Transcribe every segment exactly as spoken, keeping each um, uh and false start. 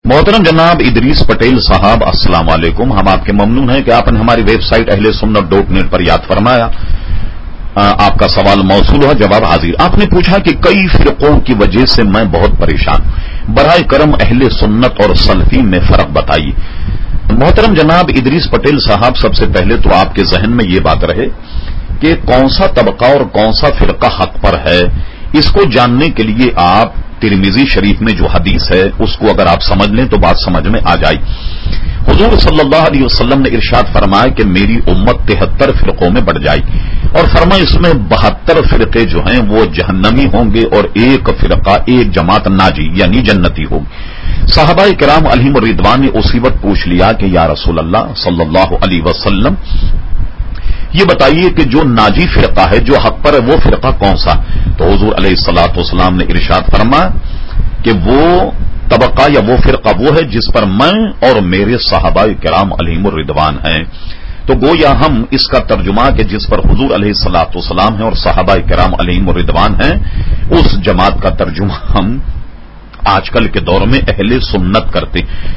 محترم جناب ادریس پٹیل صاحب السلام علیکم. ہم آپ کے ممنون ہیں کہ آپ نے ہماری ویب سائٹ اہل سنت ڈاٹ نیٹ پر یاد فرمایا. آپ کا سوال موصول ہوا، جواب حاضر. آپ نے پوچھا کہ کئی فرقوں کی وجہ سے میں بہت پریشان ہوں، برائے کرم اہل سنت اور سلفی میں فرق بتائیے. محترم جناب ادریس پٹیل صاحب، سب سے پہلے تو آپ کے ذہن میں یہ بات رہے کہ کون سا طبقہ اور کون سا فرقہ حق پر ہے. اس کو جاننے کے لیے آپ ترمذی شریف میں جو حدیث ہے اس کو اگر آپ سمجھ لیں تو بات سمجھ میں آ جائے. حضور صلی اللہ علیہ وسلم نے ارشاد فرمایا کہ میری امت تہتر فرقوں میں بڑھ جائے اور فرمایا اس میں بہتر فرقے جو ہیں وہ جہنمی ہوں گے اور ایک فرقہ ایک جماعت ناجی یعنی جنتی ہوگی. صحابہ کرام علیہم الرضوان نے اسی وقت پوچھ لیا کہ یا رسول اللہ صلی اللہ علیہ وسلم، یہ بتائیے کہ جو ناجی فرقہ ہے، جو حق پر ہے، وہ فرقہ کون سا؟ تو حضور علیہ الصلوۃ والسلام نے ارشاد فرمایا کہ وہ طبقہ یا وہ فرقہ وہ ہے جس پر میں اور میرے صحابہ کرام علیہم الرضوان ہیں. تو گویا ہم اس کا ترجمہ کہ جس پر حضور علیہ الصلوۃ والسلام ہیں اور صحابہ کرام علیہم الرضوان ہیں، اس جماعت کا ترجمہ ہم آج کل کے دور میں اہل سنت کرتے.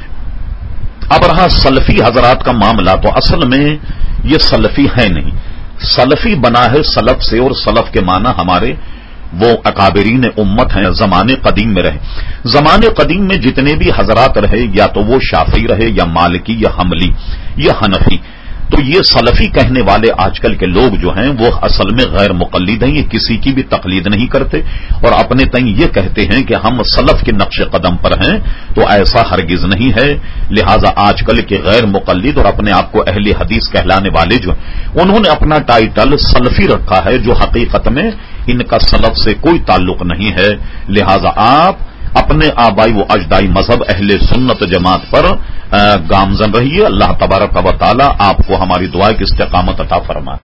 اب رہا سلفی حضرات کا معاملہ، تو اصل میں یہ سلفی ہے نہیں. سلفی بنا ہے سلف سے، اور سلف کے معنی ہمارے وہ اکابرین امت ہیں، زمانے قدیم میں رہے. زمانے قدیم میں جتنے بھی حضرات رہے، یا تو وہ شافعی رہے یا مالکی یا حنبلی یا حنفی. تو یہ سلفی کہنے والے آج کل کے لوگ جو ہیں وہ اصل میں غیر مقلد ہیں. یہ کسی کی بھی تقلید نہیں کرتے اور اپنے تئیں یہ کہتے ہیں کہ ہم سلف کے نقش قدم پر ہیں، تو ایسا ہرگز نہیں ہے. لہذا آج کل کے غیر مقلد اور اپنے آپ کو اہل حدیث کہلانے والے جو ہیں، انہوں نے اپنا ٹائٹل سلفی رکھا ہے، جو حقیقت میں ان کا سلف سے کوئی تعلق نہیں ہے. لہذا آپ اپنے آبائی و اجدائی مذہب اہل سنت جماعت پر گامزن رہیے. اللہ تبارک و تعالی آپ کو ہماری دعا کی استقامت عطا فرمائے.